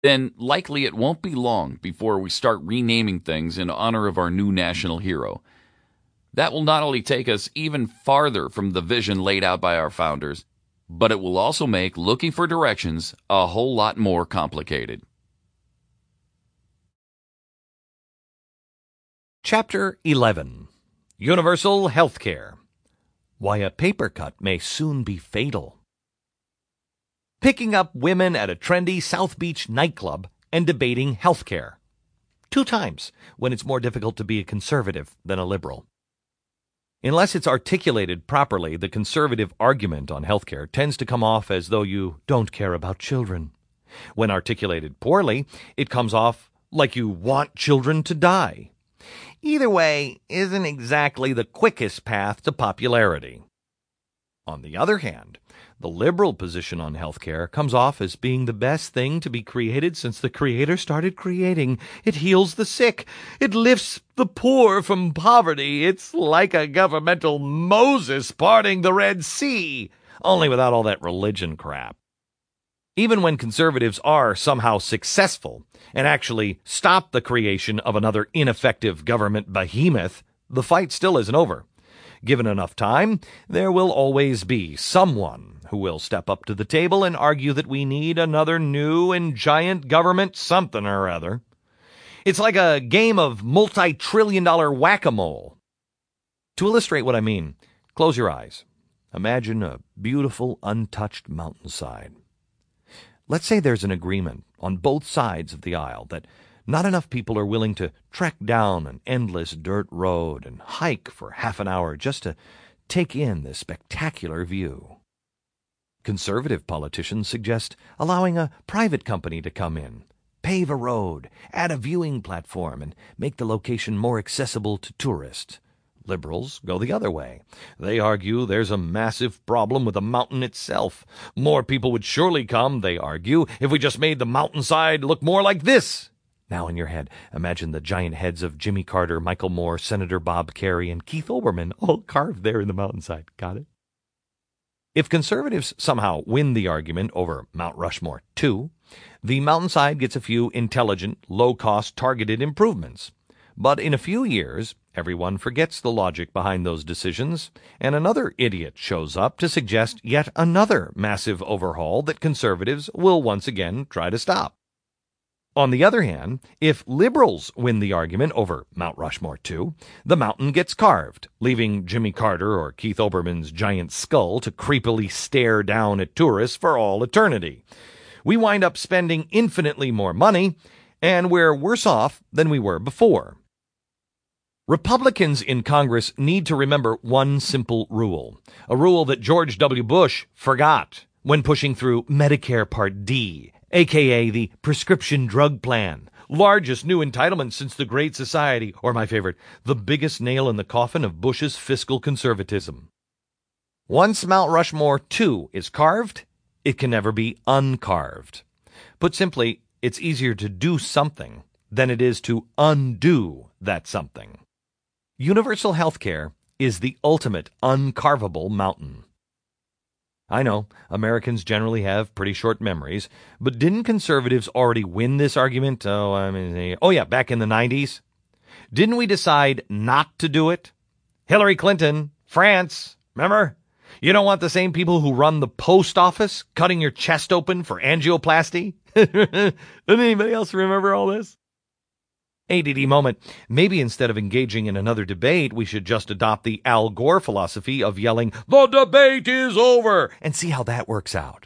then likely it won't be long before we start renaming things in honor of our new national hero. That will not only take us even farther from the vision laid out by our founders, but it will also make looking for directions a whole lot more complicated. Chapter 11. Universal Healthcare. Why a paper cut may soon be fatal. Picking up women at a trendy South Beach nightclub and debating healthcare. 2 times when it's more difficult to be a conservative than a liberal. Unless it's articulated properly, the conservative argument on healthcare tends to come off as though you don't care about children. When articulated poorly, it comes off like you want children to die. Either way isn't exactly the quickest path to popularity. On the other hand, the liberal position on healthcare comes off as being the best thing to be created since the Creator started creating. It heals the sick. It lifts the poor from poverty. It's like a governmental Moses parting the Red Sea, only without all that religion crap. Even when conservatives are somehow successful and actually stop the creation of another ineffective government behemoth, the fight still isn't over. Given enough time, there will always be someone who will step up to the table and argue that we need another new and giant government something or other. It's like a game of multi-trillion-dollar whack-a-mole. To illustrate what I mean, close your eyes. Imagine a beautiful, untouched mountainside. Let's say there's an agreement on both sides of the aisle that not enough people are willing to trek down an endless dirt road and hike for half an hour just to take in this spectacular view. Conservative politicians suggest allowing a private company to come in, pave a road, add a viewing platform, and make the location more accessible to tourists. Liberals go the other way. They argue there's a massive problem with the mountain itself. More people would surely come, they argue, if we just made the mountainside look more like this. Now in your head, imagine the giant heads of Jimmy Carter, Michael Moore, Senator Bob Kerrey, and Keith Olbermann all carved there in the mountainside. Got it? If conservatives somehow win the argument over Mount Rushmore 2, the mountainside gets a few intelligent, low-cost, targeted improvements. But in a few years, everyone forgets the logic behind those decisions, and another idiot shows up to suggest yet another massive overhaul that conservatives will once again try to stop. On the other hand, if liberals win the argument over Mount Rushmore 2, the mountain gets carved, leaving Jimmy Carter or Keith Olbermann's giant skull to creepily stare down at tourists for all eternity. We wind up spending infinitely more money, and we're worse off than we were before. Republicans in Congress need to remember one simple rule, a rule that George W. Bush forgot when pushing through Medicare Part D, aka the prescription drug plan, largest new entitlement since the Great Society, or my favorite, the biggest nail in the coffin of Bush's fiscal conservatism. Once Mount Rushmore 2 is carved, it can never be uncarved. Put simply, it's easier to do something than it is to undo that something. Universal healthcare is the ultimate uncarvable mountain. I know, Americans generally have pretty short memories, but didn't conservatives already win this argument? Back in the 90s? Didn't we decide not to do it? Hillary Clinton, France, remember? You don't want the same people who run the post office cutting your chest open for angioplasty? Doesn't anybody else remember all this? ADD moment. Maybe instead of engaging in another debate, we should just adopt the Al Gore philosophy of yelling, "The debate is over!" and see how that works out.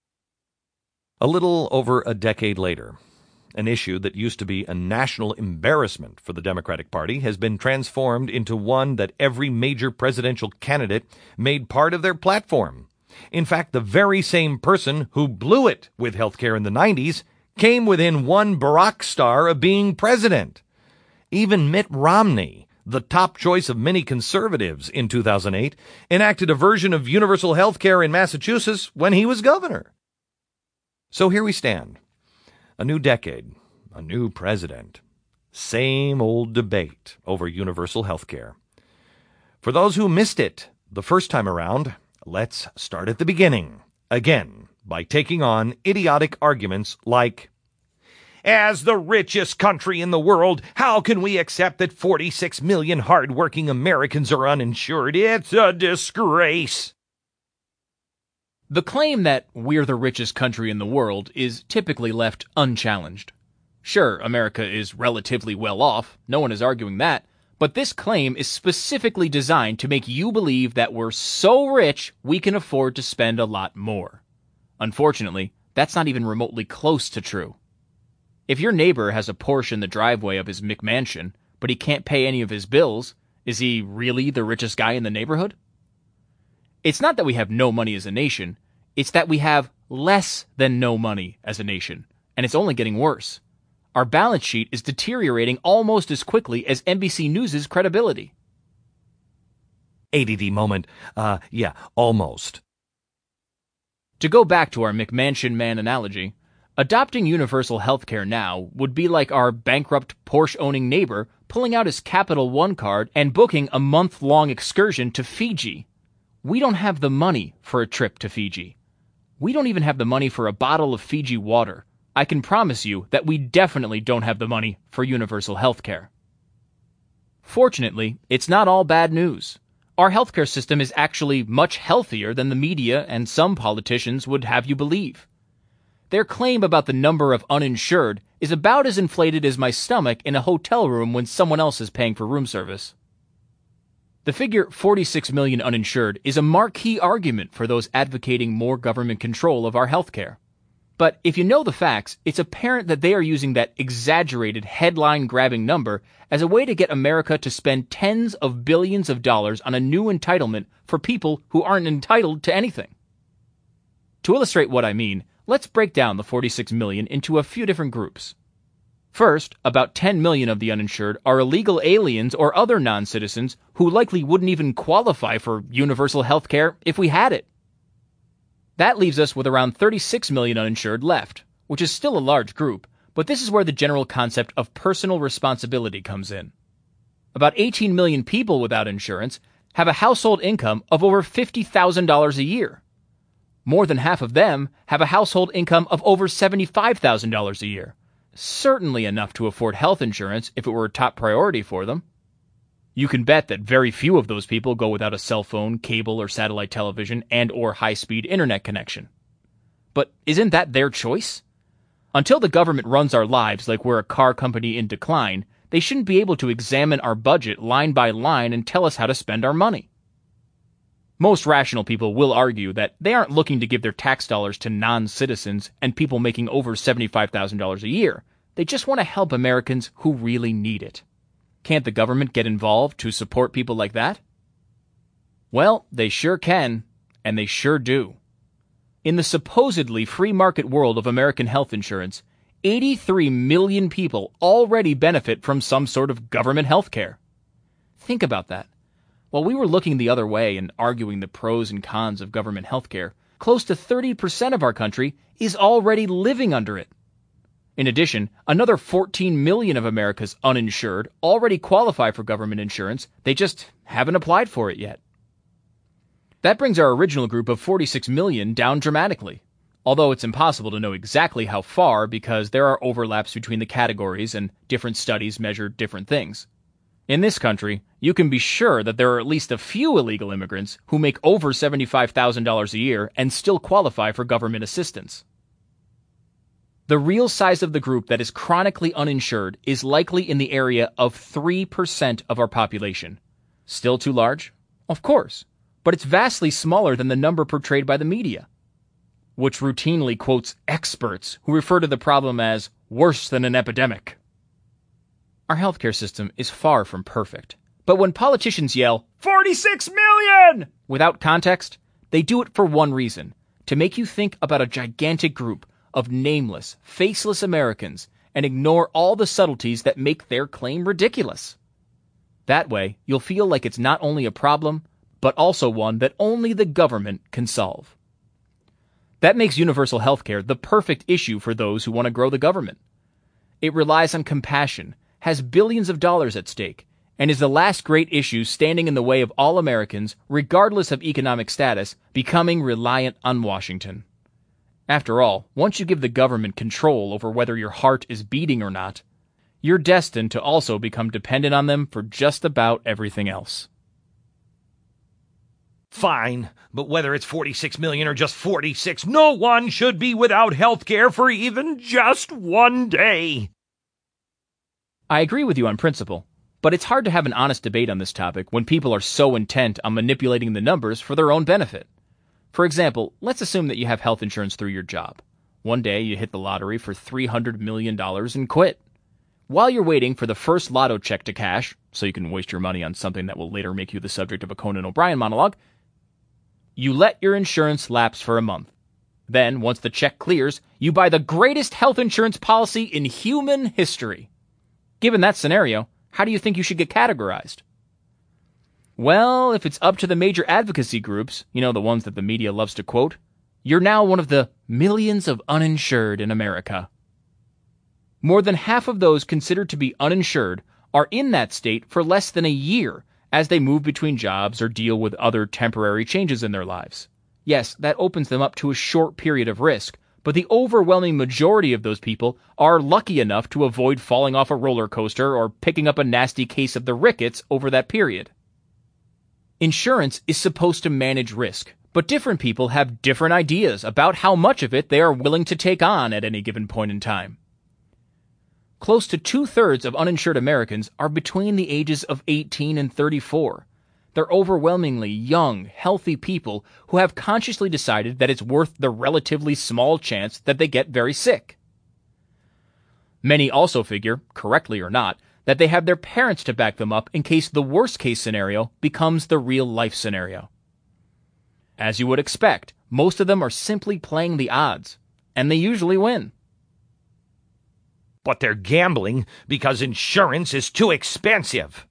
A little over a decade later, an issue that used to be a national embarrassment for the Democratic Party has been transformed into one that every major presidential candidate made part of their platform. In fact, the very same person who blew it with healthcare in the 90s came within one Barack star of being president. Even Mitt Romney, the top choice of many conservatives in 2008, enacted a version of universal health care in Massachusetts when he was governor. So here we stand. A new decade, a new president, same old debate over universal health care. For those who missed it the first time around, let's start at the beginning, again, by taking on idiotic arguments like, As the richest country in the world, how can we accept that 46 million hardworking Americans are uninsured? It's a disgrace. The claim that we're the richest country in the world is typically left unchallenged. Sure, America is relatively well off, no one is arguing that, but this claim is specifically designed to make you believe that we're so rich we can afford to spend a lot more. Unfortunately, that's not even remotely close to true. If your neighbor has a Porsche in the driveway of his McMansion, but he can't pay any of his bills, is he really the richest guy in the neighborhood? It's not that we have no money as a nation, it's that we have less than no money as a nation, and it's only getting worse. Our balance sheet is deteriorating almost as quickly as NBC News' credibility. ADD moment. Yeah, almost. To go back to our McMansion man analogy, adopting universal healthcare now would be like our bankrupt Porsche-owning neighbor pulling out his Capital One card and booking a month-long excursion to Fiji. We don't have the money for a trip to Fiji. We don't even have the money for a bottle of Fiji water. I can promise you that we definitely don't have the money for universal healthcare. Fortunately, it's not all bad news. Our healthcare system is actually much healthier than the media and some politicians would have you believe. Their claim about the number of uninsured is about as inflated as my stomach in a hotel room when someone else is paying for room service. The figure 46 million uninsured is a marquee argument for those advocating more government control of our healthcare. But if you know the facts, it's apparent that they are using that exaggerated headline-grabbing number as a way to get America to spend tens of billions of dollars on a new entitlement for people who aren't entitled to anything. To illustrate what I mean, let's break down the 46 million into a few different groups. First, about 10 million of the uninsured are illegal aliens or other non-citizens who likely wouldn't even qualify for universal health care if we had it. That leaves us with around 36 million uninsured left, which is still a large group, but this is where the general concept of personal responsibility comes in. About 18 million people without insurance have a household income of over $50,000 a year. More than half of them have a household income of over $75,000 a year. Certainly enough to afford health insurance if it were a top priority for them. You can bet that very few of those people go without a cell phone, cable or satellite television, and or high-speed internet connection. But isn't that their choice? Until the government runs our lives like we're a car company in decline, they shouldn't be able to examine our budget line by line and tell us how to spend our money. Most rational people will argue that they aren't looking to give their tax dollars to non-citizens and people making over $75,000 a year. They just want to help Americans who really need it. Can't the government get involved to support people like that? Well, they sure can, and they sure do. In the supposedly free market world of American health insurance, 83 million people already benefit from some sort of government health care. Think about that. While we were looking the other way and arguing the pros and cons of government health care, close to 30% of our country is already living under it. In addition, another 14 million of America's uninsured already qualify for government insurance, they just haven't applied for it yet. That brings our original group of 46 million down dramatically, although it's impossible to know exactly how far because there are overlaps between the categories and different studies measure different things. In this country, you can be sure that there are at least a few illegal immigrants who make over $75,000 a year and still qualify for government assistance. The real size of the group that is chronically uninsured is likely in the area of 3% of our population. Still too large? Of course, but it's vastly smaller than the number portrayed by the media, which routinely quotes experts who refer to the problem as worse than an epidemic. Our healthcare system is far from perfect, but when politicians yell, 46 million! Without context, they do it for one reason, to make you think about a gigantic group of nameless, faceless Americans and ignore all the subtleties that make their claim ridiculous. That way, you'll feel like it's not only a problem, but also one that only the government can solve. That makes universal healthcare the perfect issue for those who want to grow the government. It relies on compassion, has billions of dollars at stake, and is the last great issue standing in the way of all Americans, regardless of economic status, becoming reliant on Washington. After all, once you give the government control over whether your heart is beating or not, you're destined to also become dependent on them for just about everything else. Fine, but whether it's 46 million or just 46, no one should be without health care for even just one day. I agree with you on principle, but it's hard to have an honest debate on this topic when people are so intent on manipulating the numbers for their own benefit. For example, let's assume that you have health insurance through your job. One day you hit the lottery for $300 million and quit. While you're waiting for the first lotto check to cash, so you can waste your money on something that will later make you the subject of a Conan O'Brien monologue, you let your insurance lapse for a month. Then, once the check clears, you buy the greatest health insurance policy in human history. Given that scenario, how do you think you should get categorized? Well, if it's up to the major advocacy groups, the ones that the media loves to quote, you're now one of the millions of uninsured in America. More than half of those considered to be uninsured are in that state for less than a year as they move between jobs or deal with other temporary changes in their lives. Yes, that opens them up to a short period of risk, but the overwhelming majority of those people are lucky enough to avoid falling off a roller coaster or picking up a nasty case of the rickets over that period. Insurance is supposed to manage risk, but different people have different ideas about how much of it they are willing to take on at any given point in time. Close to 2/3 of uninsured Americans are between the ages of 18 and 34. They're overwhelmingly young, healthy people who have consciously decided that it's worth the relatively small chance that they get very sick. Many also figure, correctly or not, that they have their parents to back them up in case the worst-case scenario becomes the real-life scenario. As you would expect, most of them are simply playing the odds, and they usually win. But they're gambling because insurance is too expensive.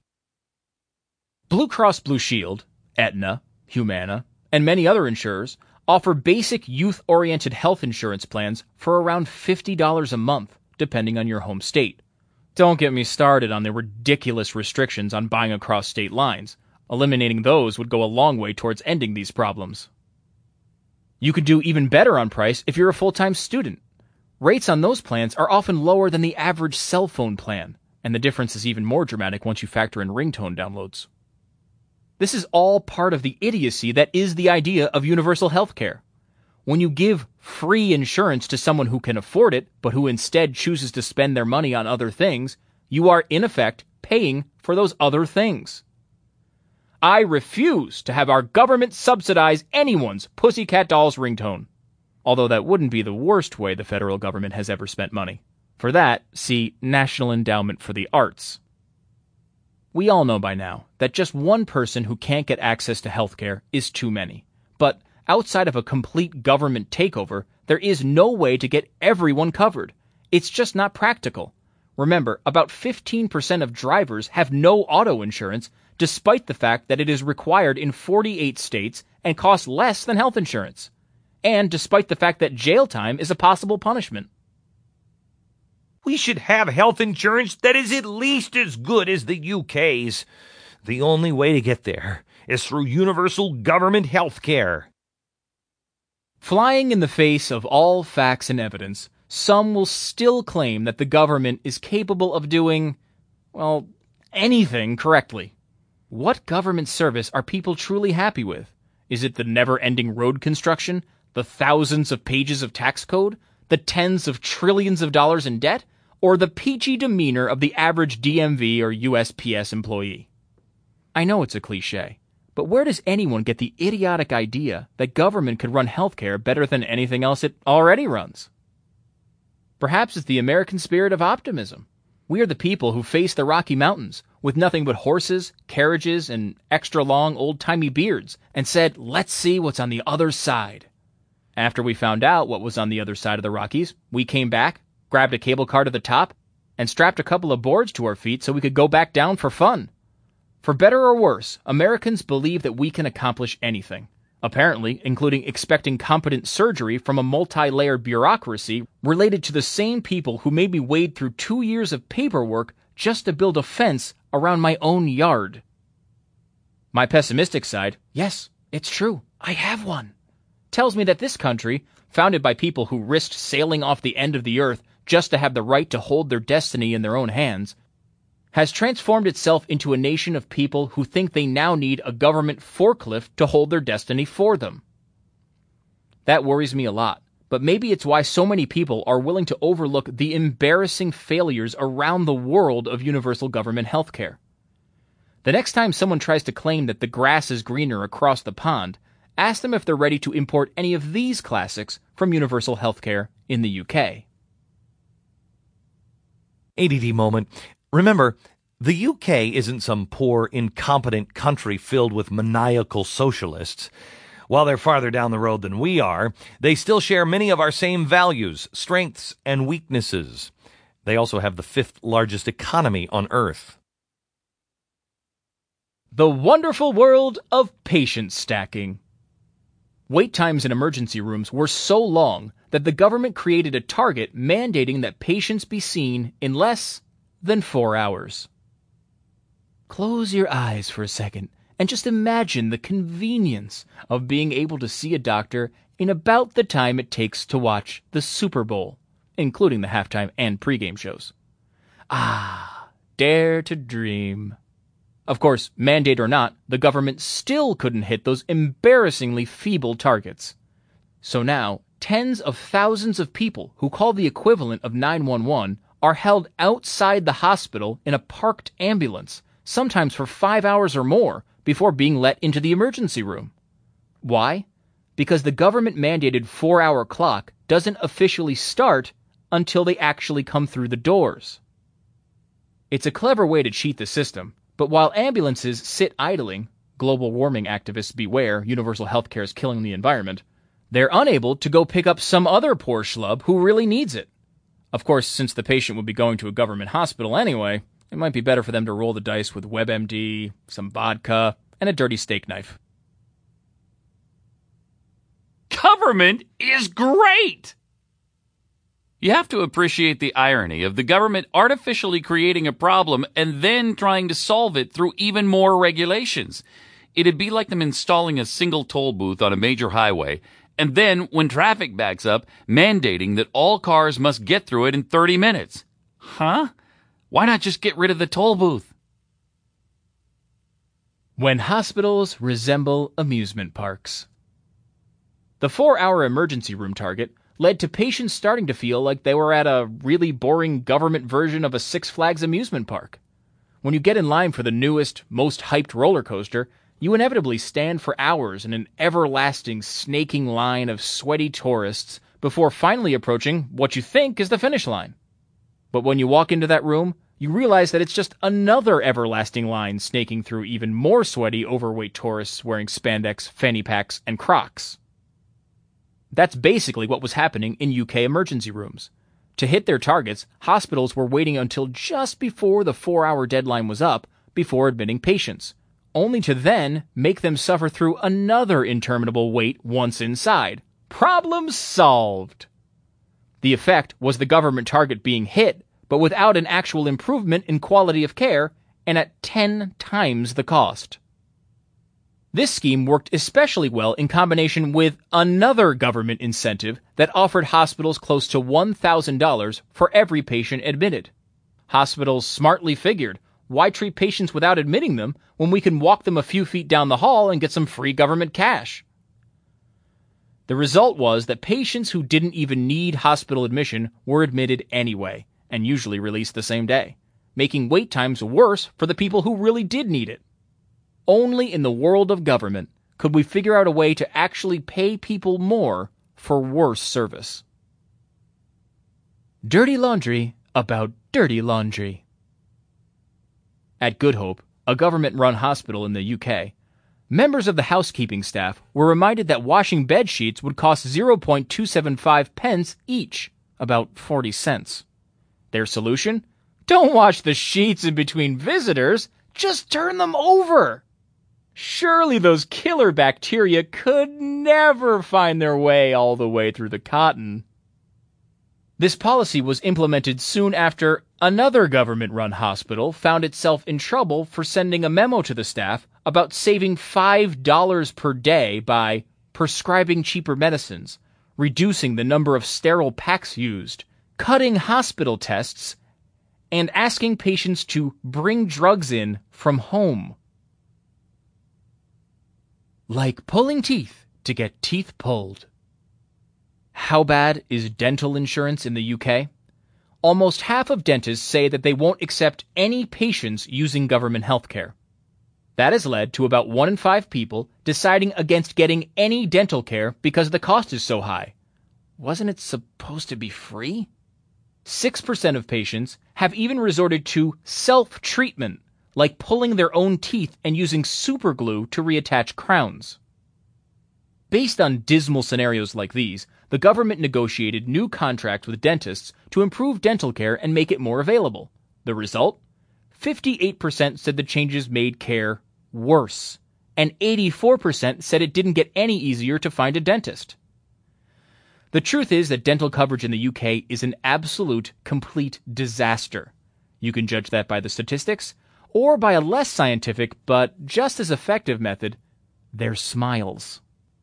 Blue Cross Blue Shield, Aetna, Humana, and many other insurers offer basic youth-oriented health insurance plans for around $50 a month, depending on your home state. Don't get me started on the ridiculous restrictions on buying across state lines. Eliminating those would go a long way towards ending these problems. You could do even better on price if you're a full-time student. Rates on those plans are often lower than the average cell phone plan, and the difference is even more dramatic once you factor in ringtone downloads. This is all part of the idiocy that is the idea of universal health care. When you give free insurance to someone who can afford it, but who instead chooses to spend their money on other things, you are, in effect, paying for those other things. I refuse to have our government subsidize anyone's Pussycat Dolls ringtone. Although that wouldn't be the worst way the federal government has ever spent money. For that, see National Endowment for the Arts. We all know by now that just one person who can't get access to healthcare is too many. But outside of a complete government takeover, there is no way to get everyone covered. It's just not practical. Remember, about 15% of drivers have no auto insurance, despite the fact that it is required in 48 states and costs less than health insurance. And despite the fact that jail time is a possible punishment. We should have health insurance that is at least as good as the UK's. The only way to get there is through universal government health care. Flying in the face of all facts and evidence, some will still claim that the government is capable of doing, anything correctly. What government service are people truly happy with? Is it the never-ending road construction? The thousands of pages of tax code? The tens of trillions of dollars in debt? Or the peachy demeanor of the average DMV or USPS employee? I know it's a cliche, but where does anyone get the idiotic idea that government could run healthcare better than anything else it already runs? Perhaps it's the American spirit of optimism. We are the people who faced the Rocky Mountains with nothing but horses, carriages, and extra-long old-timey beards and said, let's see what's on the other side. After we found out what was on the other side of the Rockies, we came back, grabbed a cable car to the top, and strapped a couple of boards to our feet so we could go back down for fun. For better or worse, Americans believe that we can accomplish anything. Apparently, including expecting competent surgery from a multi-layered bureaucracy related to the same people who made me wade through 2 years of paperwork just to build a fence around my own yard. My pessimistic side, yes, it's true, I have one, tells me that this country, founded by people who risked sailing off the end of the earth just to have the right to hold their destiny in their own hands, has transformed itself into a nation of people who think they now need a government forklift to hold their destiny for them. That worries me a lot, but maybe it's why so many people are willing to overlook the embarrassing failures around the world of universal government healthcare. The next time someone tries to claim that the grass is greener across the pond, ask them if they're ready to import any of these classics from universal healthcare in the UK. ADD moment. Remember, the UK isn't some poor, incompetent country filled with maniacal socialists. While they're farther down the road than we are, they still share many of our same values, strengths, and weaknesses. They also have the 5th largest economy on Earth. The wonderful world of patient stacking. Wait times in emergency rooms were so long that the government created a target mandating that patients be seen in less than 4 hours. Close your eyes for a second and just imagine the convenience of being able to see a doctor in about the time it takes to watch the Super Bowl, including the halftime and pregame shows. Ah, dare to dream. Of course, mandate or not, the government still couldn't hit those embarrassingly feeble targets. So now, tens of thousands of people who call the equivalent of 911 are held outside the hospital in a parked ambulance, sometimes for 5 hours or more, before being let into the emergency room. Why? Because the government-mandated 4-hour clock doesn't officially start until they actually come through the doors. It's a clever way to cheat the system, but while ambulances sit idling, global warming activists beware, universal healthcare is killing the environment, they're unable to go pick up some other poor schlub who really needs it. Of course, since the patient would be going to a government hospital anyway, it might be better for them to roll the dice with WebMD, some vodka, and a dirty steak knife. Government is great! You have to appreciate the irony of the government artificially creating a problem and then trying to solve it through even more regulations. It'd be like them installing a single toll booth on a major highway, and then, when traffic backs up, mandating that all cars must get through it in 30 minutes. Huh? Why not just get rid of the toll booth? When hospitals resemble amusement parks. The 4-hour emergency room target led to patients starting to feel like they were at a really boring government version of a Six Flags amusement park. When you get in line for the newest, most hyped roller coaster, you inevitably stand for hours in an everlasting snaking line of sweaty tourists before finally approaching what you think is the finish line. But when you walk into that room, you realize that it's just another everlasting line snaking through even more sweaty, overweight tourists wearing spandex, fanny packs, and Crocs. That's basically what was happening in UK emergency rooms. To hit their targets, hospitals were waiting until just before the 4-hour deadline was up before admitting patients, only to then make them suffer through another interminable wait once inside. Problem solved! The effect was the government target being hit, but without an actual improvement in quality of care, and at 10 times the cost. This scheme worked especially well in combination with another government incentive that offered hospitals close to $1,000 for every patient admitted. Hospitals smartly figured, why treat patients without admitting them when we can walk them a few feet down the hall and get some free government cash? The result was that patients who didn't even need hospital admission were admitted anyway, and usually released the same day, making wait times worse for the people who really did need it. Only in the world of government could we figure out a way to actually pay people more for worse service. Dirty laundry about dirty laundry. At Good Hope, a government-run hospital in the UK, members of the housekeeping staff were reminded that washing bed sheets would cost 0.275 pence each, about 40 cents. Their solution? Don't wash the sheets in between visitors, just turn them over. Surely those killer bacteria could never find their way all the way through the cotton. This policy was implemented soon after another government-run hospital found itself in trouble for sending a memo to the staff about saving $5 per day by prescribing cheaper medicines, reducing the number of sterile packs used, cutting hospital tests, and asking patients to bring drugs in from home. Like pulling teeth to get teeth pulled. How bad is dental insurance in the UK? Almost half of dentists say that they won't accept any patients using government healthcare. That has led to about 1 in 5 people deciding against getting any dental care because the cost is so high. Wasn't it supposed to be free? 6% of patients have even resorted to self-treatment, like pulling their own teeth and using superglue to reattach crowns. Based on dismal scenarios like these, the government negotiated new contracts with dentists to improve dental care and make it more available. The result? 58% said the changes made care worse, and 84% said it didn't get any easier to find a dentist. The truth is that dental coverage in the UK is an absolute, complete disaster. You can judge that by the statistics, or by a less scientific but just as effective method, their smiles.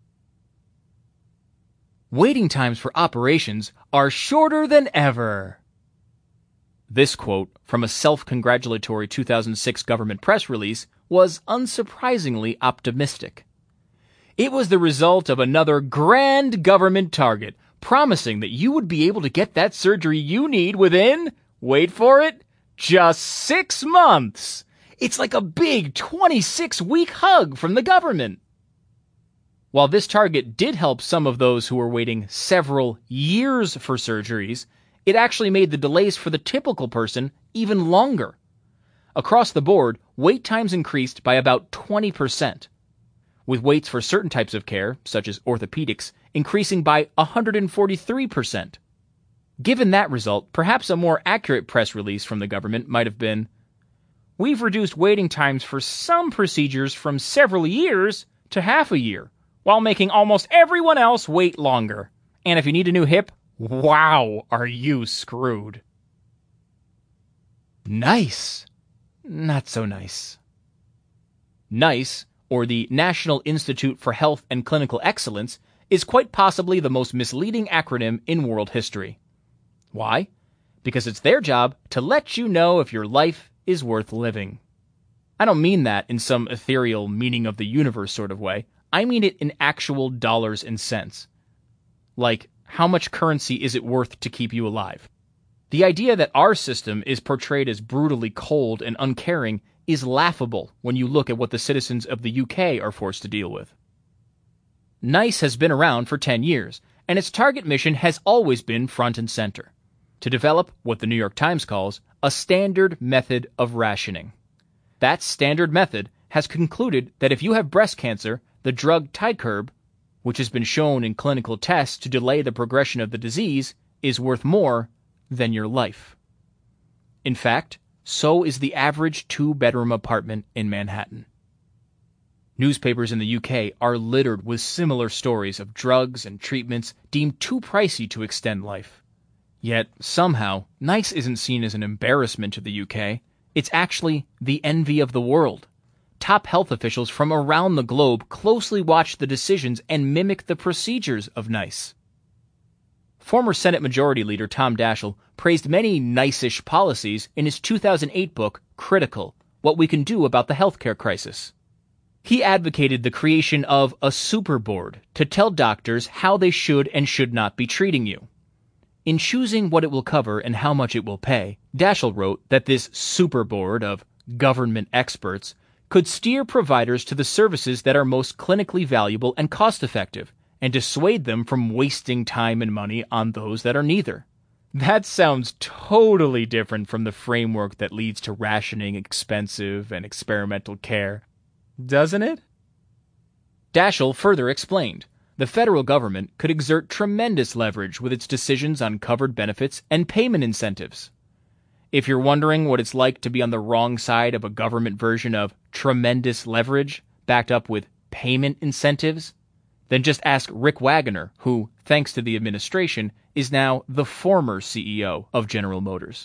Waiting times for operations are shorter than ever. This quote from a self-congratulatory 2006 government press release was unsurprisingly optimistic. It was the result of another grand government target promising that you would be able to get that surgery you need within, wait for it, just 6 months. It's like a big 26-week hug from the government. While this target did help some of those who were waiting several years for surgeries, it actually made the delays for the typical person even longer. Across the board, wait times increased by about 20%, with waits for certain types of care, such as orthopedics, increasing by 143%. Given that result, perhaps a more accurate press release from the government might have been, "We've reduced waiting times for some procedures from several years to half a year, while making almost everyone else wait longer. And if you need a new hip, wow, are you screwed." NICE. Not so nice. NICE, or the National Institute for Health and Clinical Excellence, is quite possibly the most misleading acronym in world history. Why? Because it's their job to let you know if your life is worth living. I don't mean that in some ethereal meaning of the universe sort of way. I mean it in actual dollars and cents. Like, how much currency is it worth to keep you alive? The idea that our system is portrayed as brutally cold and uncaring is laughable when you look at what the citizens of the UK are forced to deal with. NICE has been around for 10 years, and its target mission has always been front and center: to develop what the New York Times calls a standard method of rationing. That standard method has concluded that if you have breast cancer, the drug Tykerb, which has been shown in clinical tests to delay the progression of the disease, is worth more than your life. In fact, so is the average 2-bedroom apartment in Manhattan. Newspapers in the UK are littered with similar stories of drugs and treatments deemed too pricey to extend life. Yet, somehow, NICE isn't seen as an embarrassment to the UK. It's actually the envy of the world. Top health officials from around the globe closely watch the decisions and mimic the procedures of NICE. Former Senate Majority Leader Tom Daschle praised many NICE-ish policies in his 2008 book, Critical: What We Can Do About the Healthcare Crisis. He advocated the creation of a super board to tell doctors how they should and should not be treating you. In choosing what it will cover and how much it will pay, Daschle wrote that this super board of government experts could steer providers to the services that are most clinically valuable and cost-effective, and dissuade them from wasting time and money on those that are neither. That sounds totally different from the framework that leads to rationing expensive and experimental care, doesn't it? Daschle further explained, the federal government could exert tremendous leverage with its decisions on covered benefits and payment incentives. If you're wondering what it's like to be on the wrong side of a government version of tremendous leverage backed up with payment incentives, then just ask Rick Wagoner, who, thanks to the administration, is now the former CEO of General Motors.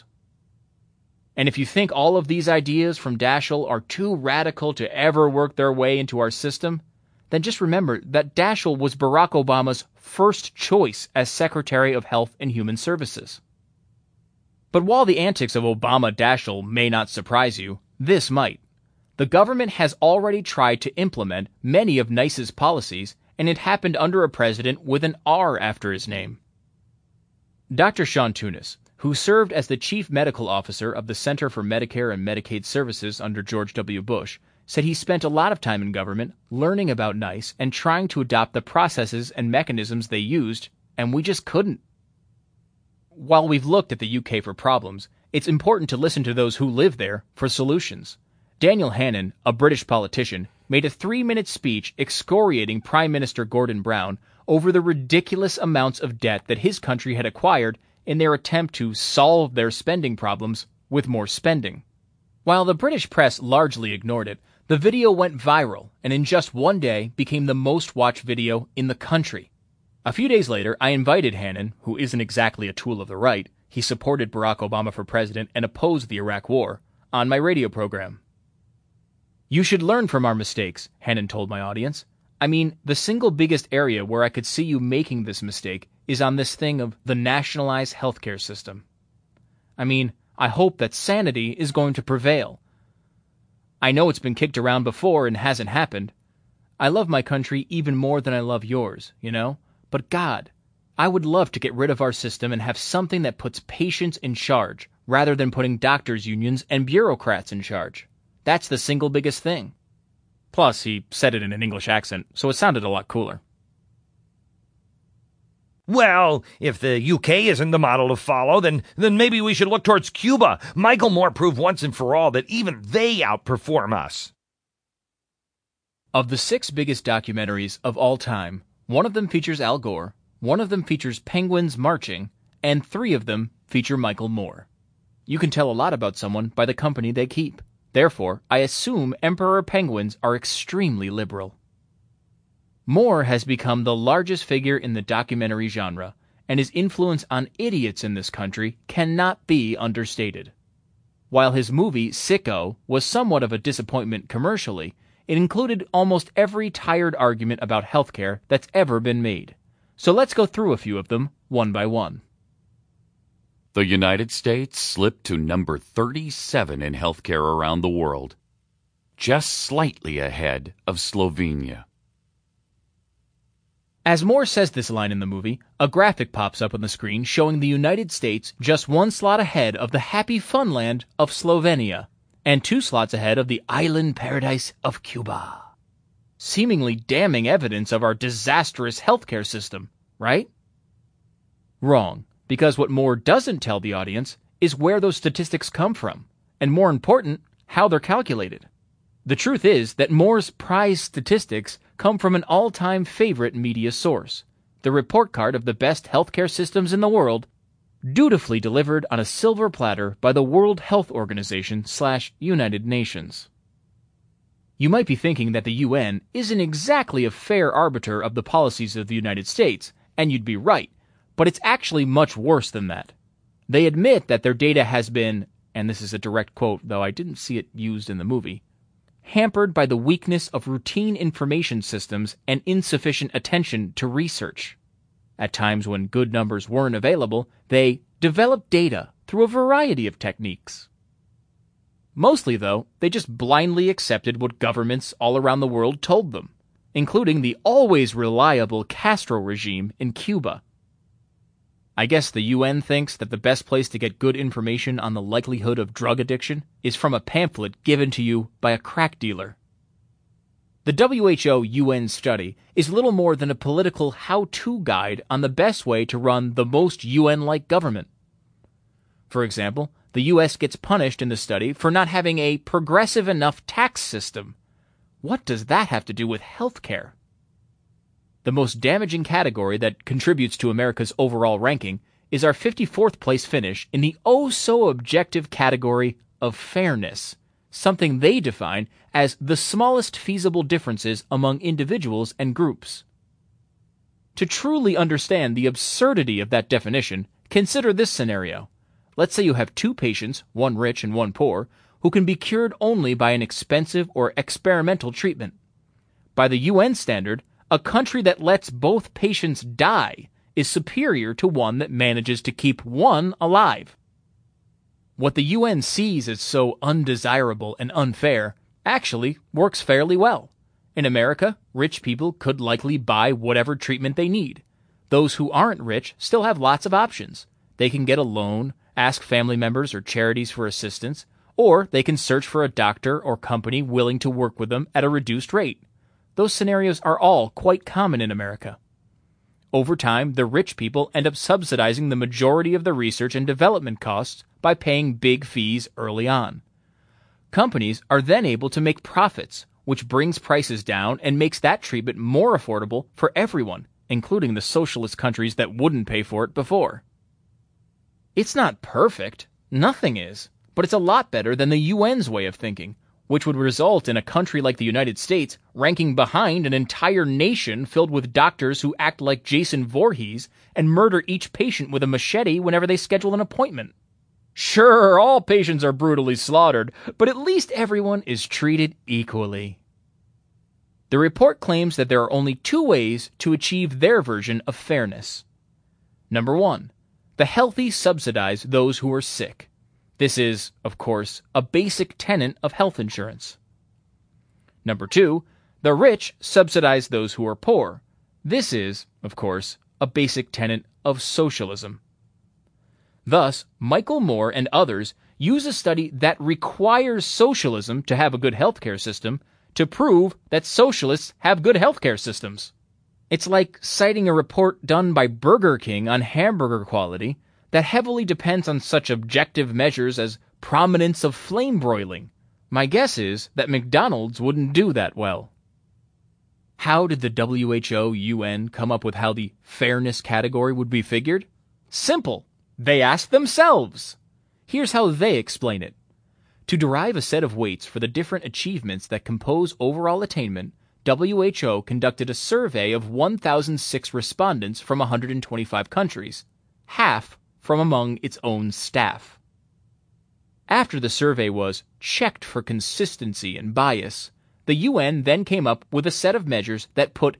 And if you think all of these ideas from Daschle are too radical to ever work their way into our system, then just remember that Daschle was Barack Obama's first choice as Secretary of Health and Human Services. But while the antics of Obama Daschle may not surprise you, this might. The government has already tried to implement many of NICE's policies, and it happened under a president with an R after his name. Dr. Sean Tunis, who served as the chief medical officer of the Center for Medicare and Medicaid Services under George W. Bush, said he spent a lot of time in government learning about NICE and trying to adopt the processes and mechanisms they used, and we just couldn't. While we've looked at the UK for problems, it's important to listen to those who live there for solutions. Daniel Hannan, a British politician, made a 3-minute speech excoriating Prime Minister Gordon Brown over the ridiculous amounts of debt that his country had acquired in their attempt to solve their spending problems with more spending. While the British press largely ignored it, the video went viral and in just one day became the most watched video in the country. A few days later, I invited Hannan, who isn't exactly a tool of the right, he supported Barack Obama for president and opposed the Iraq War, on my radio program. You should learn from our mistakes, Hannan told my audience. I mean, the single biggest area where I could see you making this mistake is on this thing of the nationalized healthcare system. I mean, I hope that sanity is going to prevail. I know it's been kicked around before and hasn't happened. I love my country even more than I love yours, you know? But God, I would love to get rid of our system and have something that puts patients in charge, rather than putting doctors' unions and bureaucrats in charge. That's the single biggest thing. Plus, he said it in an English accent, so it sounded a lot cooler. Well, if the UK isn't the model to follow, then maybe we should look towards Cuba. Michael Moore proved once and for all that even they outperform us. Of the 6 biggest documentaries of all time, one of them features Al Gore, one of them features penguins marching, and 3 of them feature Michael Moore. You can tell a lot about someone by the company they keep. Therefore, I assume emperor penguins are extremely liberal. Moore has become the largest figure in the documentary genre, and his influence on idiots in this country cannot be understated. While his movie Sicko was somewhat of a disappointment commercially, it included almost every tired argument about healthcare that's ever been made. So let's go through a few of them, one by one. The United States slipped to number 37 in healthcare around the world, just slightly ahead of Slovenia. As Moore says this line in the movie, a graphic pops up on the screen showing the United States just 1 slot ahead of the happy fun land of Slovenia, and 2 slots ahead of the island paradise of Cuba. Seemingly damning evidence of our disastrous healthcare system, right? Wrong, because what Moore doesn't tell the audience is where those statistics come from, and more important, how they're calculated. The truth is that Moore's prize statistics come from an all-time favorite media source, the report card of the best healthcare systems in the world, dutifully delivered on a silver platter by the World Health Organization / United Nations. You might be thinking that the UN isn't exactly a fair arbiter of the policies of the United States, and you'd be right, but it's actually much worse than that. They admit that their data has been, and this is a direct quote, though I didn't see it used in the movie, hampered by the weakness of routine information systems and insufficient attention to research. At times when good numbers weren't available, they developed data through a variety of techniques. Mostly, though, they just blindly accepted what governments all around the world told them, including the always reliable Castro regime in Cuba. I guess the UN thinks that the best place to get good information on the likelihood of drug addiction is from a pamphlet given to you by a crack dealer. The WHO UN study is little more than a political how-to guide on the best way to run the most UN-like government. For example, the US gets punished in the study for not having a progressive enough tax system. What does that have to do with healthcare? The most damaging category that contributes to America's overall ranking is our 54th place finish in the oh-so-objective category of fairness, something they define as the smallest feasible differences among individuals and groups. To truly understand the absurdity of that definition, consider this scenario. Let's say you have 2 patients, one rich and one poor, who can be cured only by an expensive or experimental treatment. By the UN standard, a country that lets both patients die is superior to one that manages to keep one alive. What the UN sees as so undesirable and unfair actually works fairly well. In America, rich people could likely buy whatever treatment they need. Those who aren't rich still have lots of options. They can get a loan, ask family members or charities for assistance, or they can search for a doctor or company willing to work with them at a reduced rate. Those scenarios are all quite common in America. Over time, the rich people end up subsidizing the majority of the research and development costs by paying big fees early on. Companies are then able to make profits, which brings prices down and makes that treatment more affordable for everyone, including the socialist countries that wouldn't pay for it before. It's not perfect, nothing is, but it's a lot better than the UN's way of thinking, which would result in a country like the United States ranking behind an entire nation filled with doctors who act like Jason Voorhees and murder each patient with a machete whenever they schedule an appointment. Sure, all patients are brutally slaughtered, but at least everyone is treated equally. The report claims that there are only two ways to achieve their version of fairness. Number 1. The healthy subsidize those who are sick. This is, of course, a basic tenet of health insurance. Number 2. The rich subsidize those who are poor. This is, of course, a basic tenet of socialism. Thus, Michael Moore and others use a study that requires socialism to have a good healthcare system to prove that socialists have good healthcare systems. It's like citing a report done by Burger King on hamburger quality that heavily depends on such objective measures as prominence of flame broiling. My guess is that McDonald's wouldn't do that well. How did the WHO-UN come up with how the fairness category would be figured? Simple. They asked themselves. Here's how they explain it. To derive a set of weights for the different achievements that compose overall attainment, WHO conducted a survey of 1,006 respondents from 125 countries, half from among its own staff. After the survey was checked for consistency and bias, the UN then came up with a set of measures that put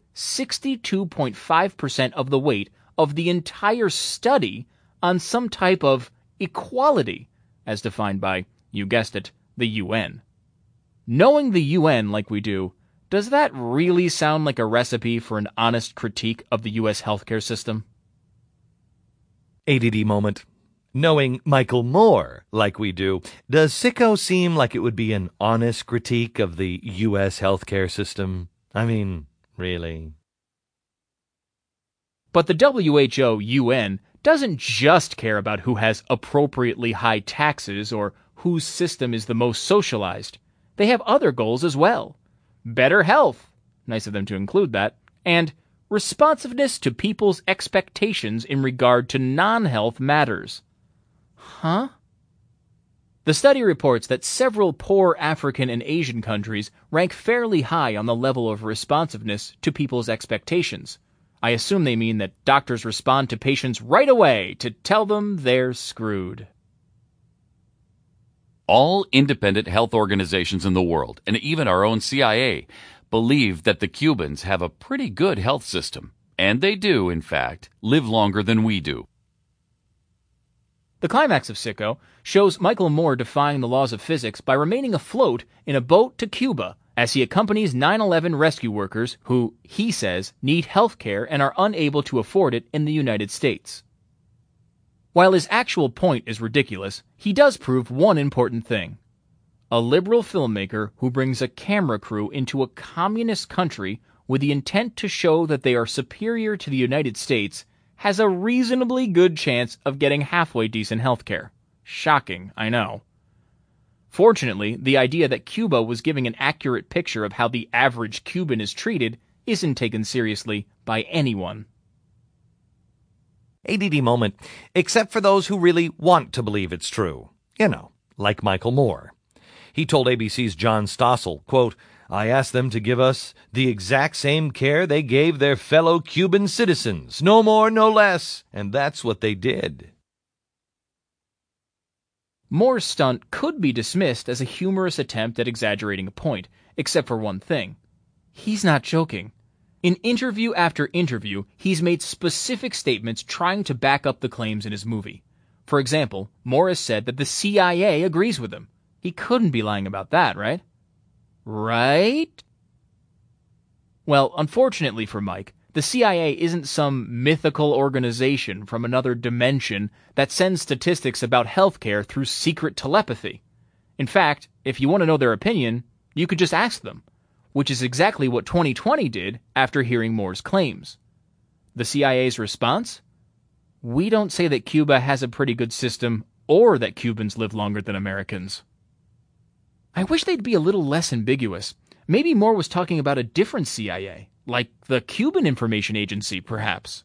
62.5% of the weight of the entire study on some type of equality, as defined by, you guessed it, the UN. Knowing the UN like we do, does that really sound like a recipe for an honest critique of the U.S. healthcare system? ADD moment. Knowing Michael Moore like we do, does Sicko seem like it would be an honest critique of the U.S. healthcare system? I mean, really? But the WHO-UN doesn't just care about who has appropriately high taxes or whose system is the most socialized. They have other goals as well. Better health, nice of them to include that, and responsiveness to people's expectations in regard to non-health matters. Huh? The study reports that several poor African and Asian countries rank fairly high on the level of responsiveness to people's expectations. I assume they mean that doctors respond to patients right away to tell them they're screwed. All independent health organizations in the world, and even our own CIA, believe that the Cubans have a pretty good health system, and they do, in fact, live longer than we do. The climax of Sicko shows Michael Moore defying the laws of physics by remaining afloat in a boat to Cuba as he accompanies 9/11 rescue workers who, he says, need health care and are unable to afford it in the United States. While his actual point is ridiculous, he does prove one important thing. A liberal filmmaker who brings a camera crew into a communist country with the intent to show that they are superior to the United States has a reasonably good chance of getting halfway decent healthcare. Shocking, I know. Fortunately, the idea that Cuba was giving an accurate picture of how the average Cuban is treated isn't taken seriously by anyone. ADD moment, except for those who really want to believe it's true. You know, like Michael Moore. He told ABC's John Stossel, quote, "I asked them to give us the exact same care they gave their fellow Cuban citizens, no more, no less, and that's what they did." Moore's stunt could be dismissed as a humorous attempt at exaggerating a point, except for one thing. He's not joking. In interview after interview, he's made specific statements trying to back up the claims in his movie. For example, Morris said that the CIA agrees with him. He couldn't be lying about that, right? Right? Well, unfortunately for Mike, the CIA isn't some mythical organization from another dimension that sends statistics about healthcare through secret telepathy. In fact, if you want to know their opinion, you could just ask them, which is exactly what 2020 did after hearing Moore's claims. The CIA's response? We don't say that Cuba has a pretty good system or that Cubans live longer than Americans. I wish they'd be a little less ambiguous. Maybe Moore was talking about a different CIA, like the Cuban Information Agency, perhaps.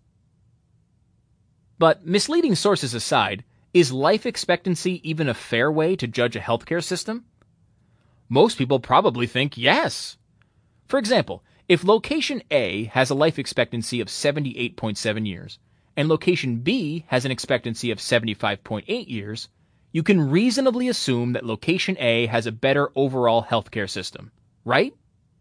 But misleading sources aside, is life expectancy even a fair way to judge a healthcare system? Most people probably think yes. For example, if location A has a life expectancy of 78.7 years, and location B has an expectancy of 75.8 years, you can reasonably assume that location A has a better overall healthcare system, right?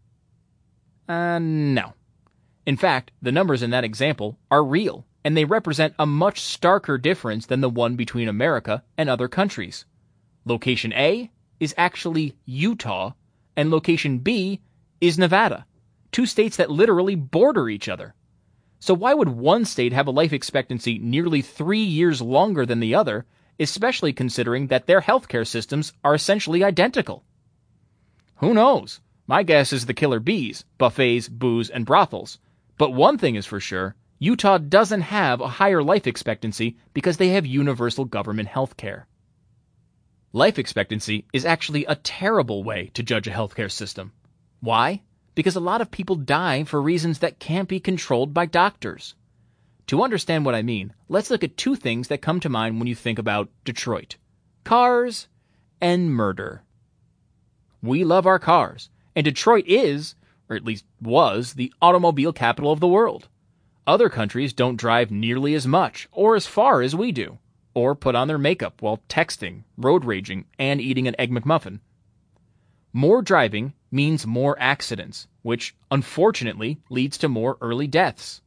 No. In fact, the numbers in that example are real, and they represent a much starker difference than the one between America and other countries. Location A is actually Utah, and location B is Nevada, two states that literally border each other. So why would one state have a life expectancy nearly 3 years longer than the other, especially considering that their healthcare systems are essentially identical? Who knows? My guess is the killer bees, buffets, booze, and brothels. But one thing is for sure, Utah doesn't have a higher life expectancy because they have universal government health care. Life expectancy is actually a terrible way to judge a healthcare system. Why? Because a lot of people die for reasons that can't be controlled by doctors. To understand what I mean, let's look at two things that come to mind when you think about Detroit: cars and murder. We love our cars, and Detroit is, or at least was, the automobile capital of the world. Other countries don't drive nearly as much or as far as we do, or put on their makeup while texting, road raging, and eating an Egg McMuffin. More driving means more accidents, which unfortunately leads to more early deaths.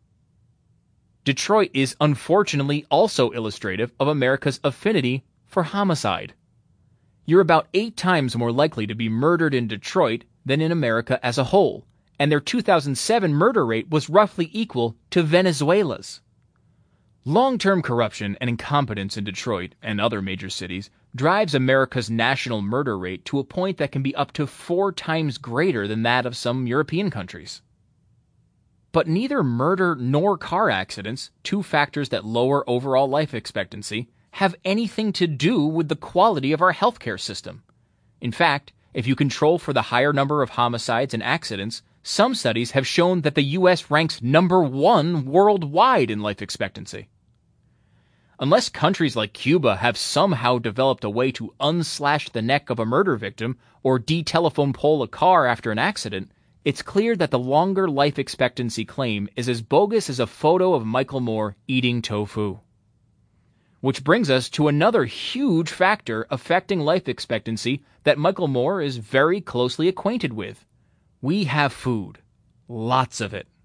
Detroit is unfortunately also illustrative of America's affinity for homicide. You're about 8 times more likely to be murdered in Detroit than in America as a whole, and their 2007 murder rate was roughly equal to Venezuela's. Long-term corruption and incompetence in Detroit and other major cities drives America's national murder rate to a point that can be up to 4 times greater than that of some European countries. But neither murder nor car accidents, two factors that lower overall life expectancy, have anything to do with the quality of our healthcare system. In fact, if you control for the higher number of homicides and accidents, some studies have shown that the U.S. ranks number 1 worldwide in life expectancy. Unless countries like Cuba have somehow developed a way to unslash the neck of a murder victim or de-telephone pole a car after an accident, it's clear that the longer life expectancy claim is as bogus as a photo of Michael Moore eating tofu. Which brings us to another huge factor affecting life expectancy that Michael Moore is very closely acquainted with. We have food. Lots of it.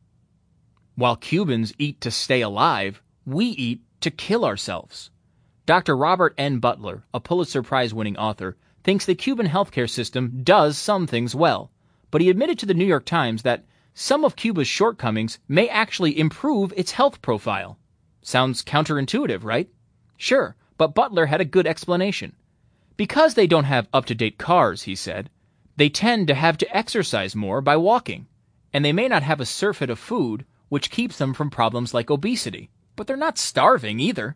While Cubans eat to stay alive, we eat to kill ourselves. Dr. Robert N. Butler, a Pulitzer Prize-winning author, thinks the Cuban healthcare system does some things well, but he admitted to the New York Times that some of Cuba's shortcomings may actually improve its health profile. Sounds counterintuitive, right? Sure, but Butler had a good explanation. Because they don't have up-to-date cars, he said, they tend to have to exercise more by walking, and they may not have a surfeit of food, which keeps them from problems like obesity, but they're not starving either.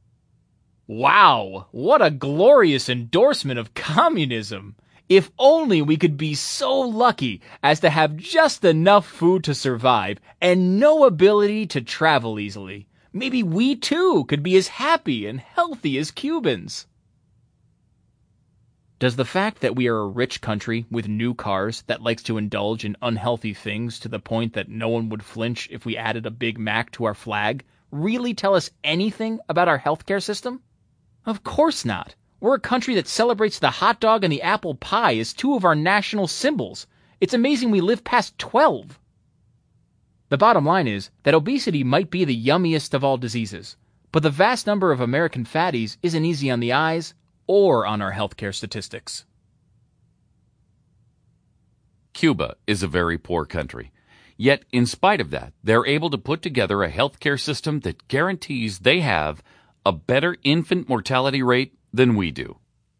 Wow, what a glorious endorsement of communism! If only we could be so lucky as to have just enough food to survive and no ability to travel easily. Maybe we too could be as happy and healthy as Cubans. Does the fact that we are a rich country with new cars that likes to indulge in unhealthy things to the point that no one would flinch if we added a Big Mac to our flag really tell us anything about our healthcare system? Of course not. We're a country that celebrates the hot dog and the apple pie as two of our national symbols. It's amazing we live past 12. The bottom line is that obesity might be the yummiest of all diseases, but the vast number of American fatties isn't easy on the eyes or on our healthcare statistics. Cuba is a very poor country. Yet, in spite of that, they're able to put together a healthcare system that guarantees they have a better infant mortality rate than we do.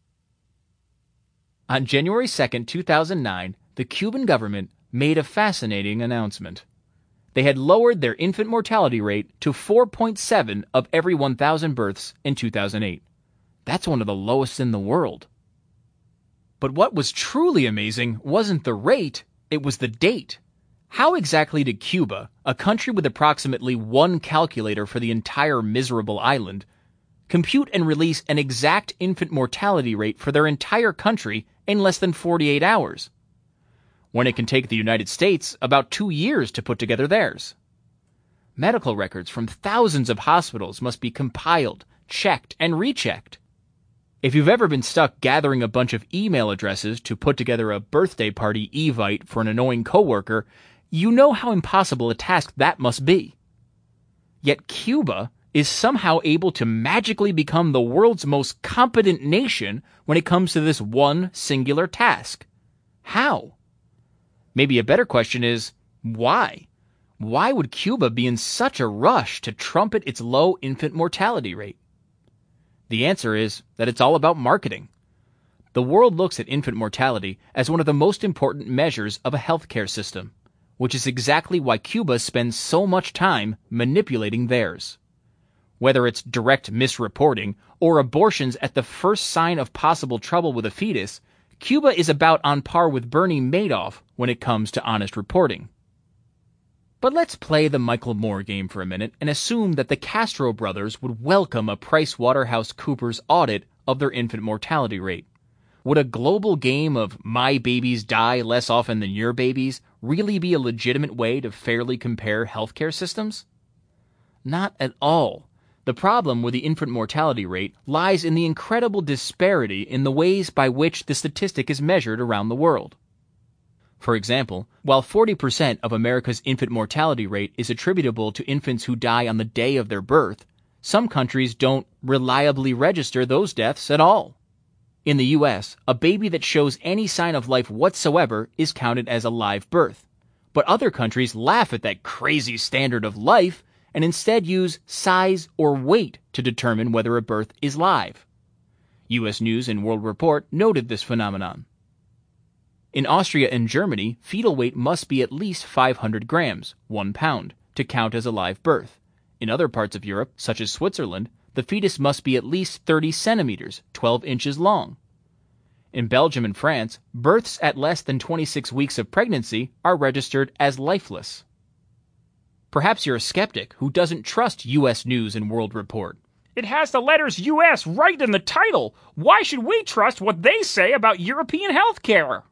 On January 2, 2009, the Cuban government made a fascinating announcement. They had lowered their infant mortality rate to 4.7 of every 1,000 births in 2008. That's one of the lowest in the world. But what was truly amazing wasn't the rate, it was the date. How exactly did Cuba, a country with approximately one calculator for the entire miserable island, compute and release an exact infant mortality rate for their entire country in less than 48 hours? When it can take the United States about 2 years to put together theirs. Medical records from thousands of hospitals must be compiled, checked, and rechecked. If you've ever been stuck gathering a bunch of email addresses to put together a birthday party evite for an annoying coworker, you know how impossible a task that must be. Yet Cuba is somehow able to magically become the world's most competent nation when it comes to this one singular task. How? Maybe a better question is, why? Why would Cuba be in such a rush to trumpet its low infant mortality rate? The answer is that it's all about marketing. The world looks at infant mortality as one of the most important measures of a healthcare system, which is exactly why Cuba spends so much time manipulating theirs. Whether it's direct misreporting or abortions at the first sign of possible trouble with a fetus, Cuba is about on par with Bernie Madoff when it comes to honest reporting. But let's play the Michael Moore game for a minute and assume that the Castro brothers would welcome a PricewaterhouseCoopers audit of their infant mortality rate. Would a global game of my babies die less often than your babies really be a legitimate way to fairly compare healthcare systems? Not at all. The problem with the infant mortality rate lies in the incredible disparity in the ways by which the statistic is measured around the world. For example, while 40% of America's infant mortality rate is attributable to infants who die on the day of their birth, some countries don't reliably register those deaths at all. In the U.S., a baby that shows any sign of life whatsoever is counted as a live birth. But other countries laugh at that crazy standard of life and instead use size or weight to determine whether a birth is live. U.S. News and World Report noted this phenomenon. In Austria and Germany, fetal weight must be at least 500 grams, 1 pound, to count as a live birth. In other parts of Europe, such as Switzerland, the fetus must be at least 30 centimeters, 12 inches long. In Belgium and France, births at less than 26 weeks of pregnancy are registered as lifeless. Perhaps you're a skeptic who doesn't trust U.S. News and World Report. It has the letters U.S. right in the title. Why should we trust what they say about European healthcare?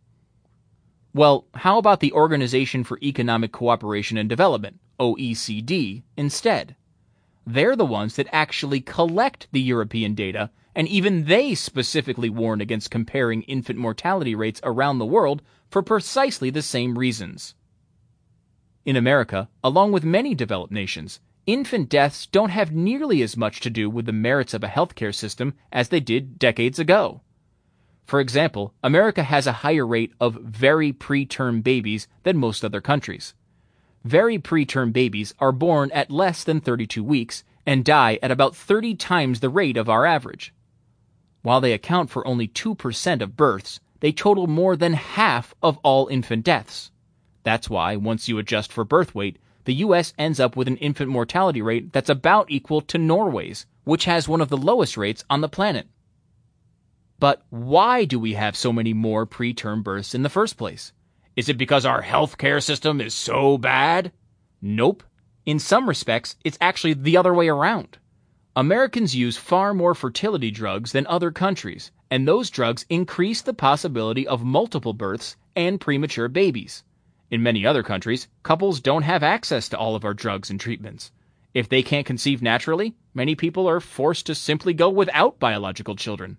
Well, how about the Organization for Economic Cooperation and Development, OECD, instead? They're the ones that actually collect the European data, and even they specifically warn against comparing infant mortality rates around the world for precisely the same reasons. In America, along with many developed nations, infant deaths don't have nearly as much to do with the merits of a healthcare system as they did decades ago. For example, America has a higher rate of very preterm babies than most other countries. Very preterm babies are born at less than 32 weeks and die at about 30 times the rate of our average. While they account for only 2% of births, they total more than half of all infant deaths. That's why, once you adjust for birth weight, the U.S. ends up with an infant mortality rate that's about equal to Norway's, which has one of the lowest rates on the planet. But why do we have so many more preterm births in the first place? Is it because our healthcare system is so bad? Nope. In some respects, it's actually the other way around. Americans use far more fertility drugs than other countries, and those drugs increase the possibility of multiple births and premature babies. In many other countries, couples don't have access to all of our drugs and treatments. If they can't conceive naturally, many people are forced to simply go without biological children.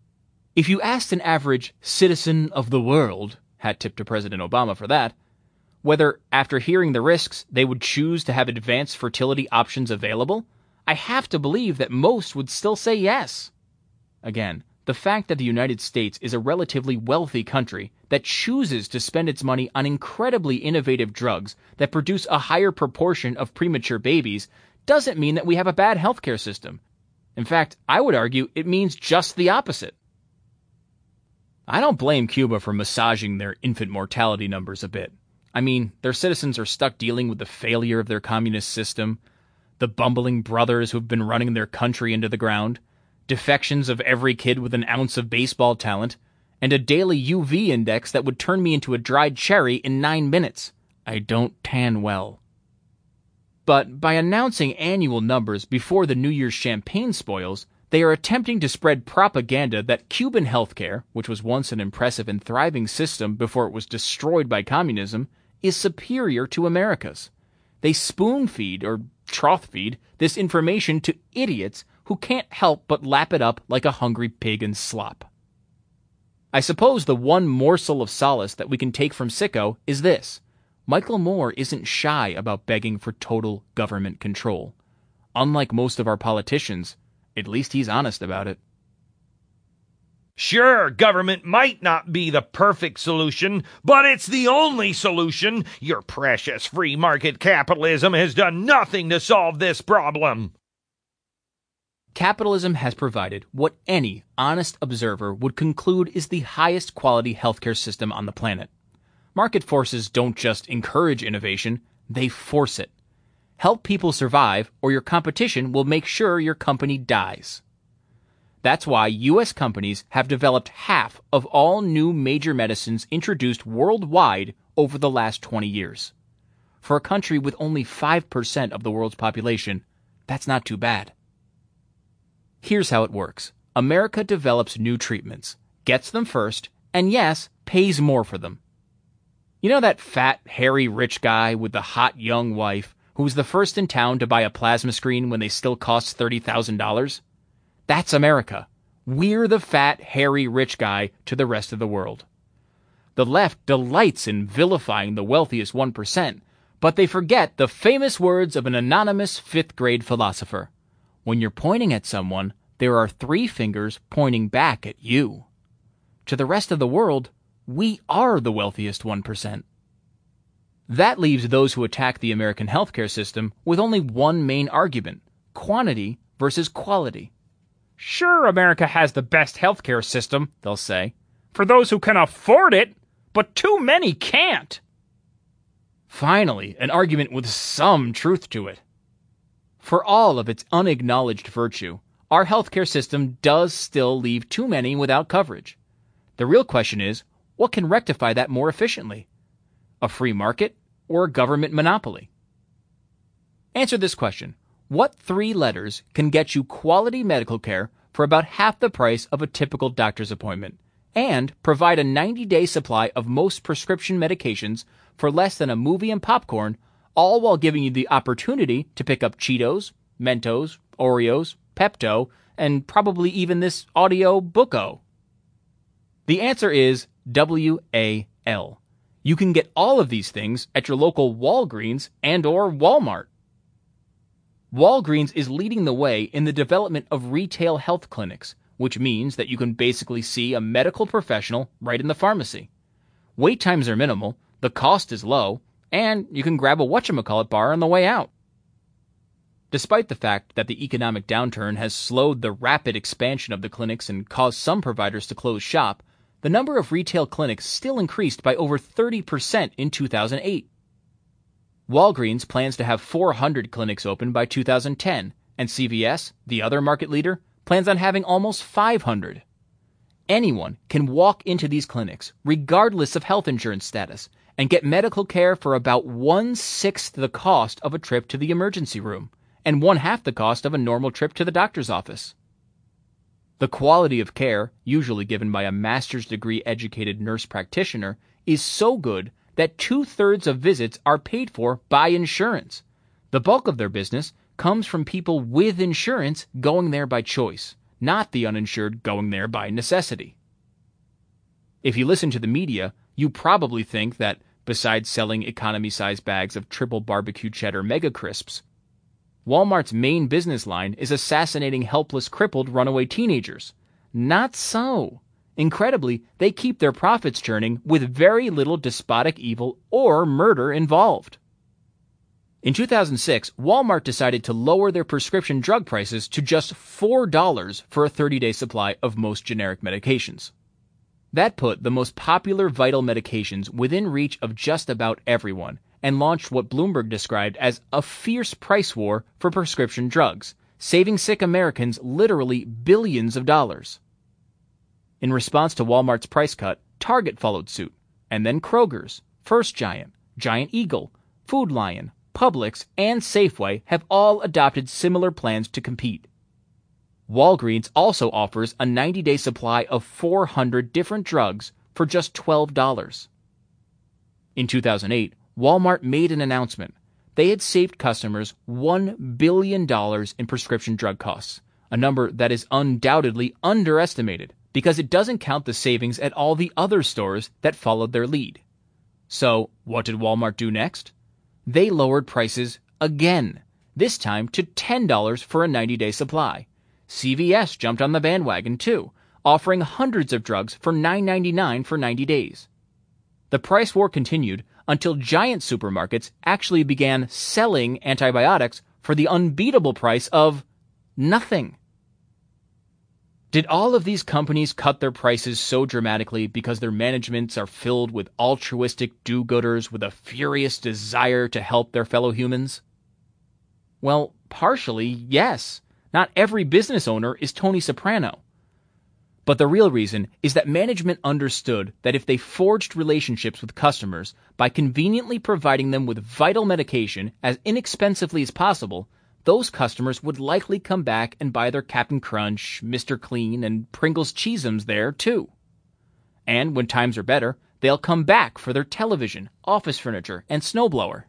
If you asked an average citizen of the world, hat tip to President Obama for that, whether after hearing the risks they would choose to have advanced fertility options available, I have to believe that most would still say yes. Again, the fact that the United States is a relatively wealthy country that chooses to spend its money on incredibly innovative drugs that produce a higher proportion of premature babies doesn't mean that we have a bad healthcare system. In fact, I would argue it means just the opposite. I don't blame Cuba for massaging their infant mortality numbers a bit. I mean, their citizens are stuck dealing with the failure of their communist system, the bumbling brothers who've been running their country into the ground, defections of every kid with an ounce of baseball talent, and a daily UV index that would turn me into a dried cherry in 9 minutes. I don't tan well. But by announcing annual numbers before the New Year's champagne spoils, they are attempting to spread propaganda that Cuban healthcare, which was once an impressive and thriving system before it was destroyed by communism, is superior to America's. They spoon-feed, or trough-feed, this information to idiots who can't help but lap it up like a hungry pig in slop. I suppose the one morsel of solace that we can take from Sicko is this. Michael Moore isn't shy about begging for total government control. Unlike most of our politicians, at least he's honest about it. Sure, government might not be the perfect solution, but it's the only solution. Your precious free market capitalism has done nothing to solve this problem. Capitalism has provided what any honest observer would conclude is the highest quality healthcare system on the planet. Market forces don't just encourage innovation, they force it. Help people survive, or your competition will make sure your company dies. That's why U.S. companies have developed half of all new major medicines introduced worldwide over the last 20 years. For a country with only 5% of the world's population, that's not too bad. Here's how it works. America develops new treatments, gets them first, and yes, pays more for them. You know that fat, hairy, rich guy with the hot young wife who was the first in town to buy a plasma screen when they still cost $30,000? That's America. We're the fat, hairy, rich guy to the rest of the world. The left delights in vilifying the wealthiest 1%, but they forget the famous words of an anonymous 5th grade philosopher. When you're pointing at someone, there are 3 fingers pointing back at you. To the rest of the world, we are the wealthiest 1%. That leaves those who attack the American healthcare system with only one main argument: quantity versus quality. Sure, America has the best healthcare system, they'll say, for those who can afford it, but too many can't. Finally, an argument with some truth to it. For all of its unacknowledged virtue, our healthcare system does still leave too many without coverage. The real question is, what can rectify that more efficiently? A free market or a government monopoly? Answer this question. What 3 letters can get you quality medical care for about half the price of a typical doctor's appointment and provide a 90-day supply of most prescription medications for less than a movie and popcorn, all while giving you the opportunity to pick up Cheetos, Mentos, Oreos, Pepto, and probably even this audio booko? The answer is WAL. You can get all of these things at your local Walgreens and or Walmart. Walgreens is leading the way in the development of retail health clinics, which means that you can basically see a medical professional right in the pharmacy. Wait times are minimal, the cost is low, and you can grab a whatchamacallit bar on the way out. Despite the fact that the economic downturn has slowed the rapid expansion of the clinics and caused some providers to close shop, the number of retail clinics still increased by over 30% in 2008. Walgreens plans to have 400 clinics open by 2010, and CVS, the other market leader, plans on having almost 500. Anyone can walk into these clinics, regardless of health insurance status, and get medical care for about 1/6 the cost of a trip to the emergency room, and 1/2 the cost of a normal trip to the doctor's office. The quality of care, usually given by a master's degree educated nurse practitioner, is so good that 2/3 of visits are paid for by insurance. The bulk of their business comes from people with insurance going there by choice, not the uninsured going there by necessity. If you listen to the media, you probably think that besides selling economy-sized bags of triple barbecue cheddar mega crisps. Walmart's main business line is assassinating helpless, crippled runaway teenagers. Not so. Incredibly, they keep their profits churning with very little despotic evil or murder involved. In 2006, Walmart decided to lower their prescription drug prices to just $4 for a 30-day supply of most generic medications. That put the most popular vital medications within reach of just about everyone and launched what Bloomberg described as a fierce price war for prescription drugs, saving sick Americans literally billions of dollars. In response to Walmart's price cut, Target followed suit, and then Kroger's, First Giant, Giant Eagle, Food Lion, Publix, and Safeway have all adopted similar plans to compete. Walgreens also offers a 90-day supply of 400 different drugs for just $12. In 2008, Walmart made an announcement. They had saved customers $1 billion in prescription drug costs, a number that is undoubtedly underestimated because it doesn't count the savings at all the other stores that followed their lead. So, what did Walmart do next? They lowered prices again, this time to $10 for a 90-day supply. CVS jumped on the bandwagon too, offering hundreds of drugs for $9.99 for 90 days. The price war continued until giant supermarkets actually began selling antibiotics for the unbeatable price of nothing. Did all of these companies cut their prices so dramatically because their managements are filled with altruistic do-gooders with a furious desire to help their fellow humans? Well, partially, yes. Not every business owner is Tony Soprano. But the real reason is that management understood that if they forged relationships with customers by conveniently providing them with vital medication as inexpensively as possible, those customers would likely come back and buy their Cap'n Crunch, Mr. Clean, and Pringles Cheezums there, too. And when times are better, they'll come back for their television, office furniture, and snowblower.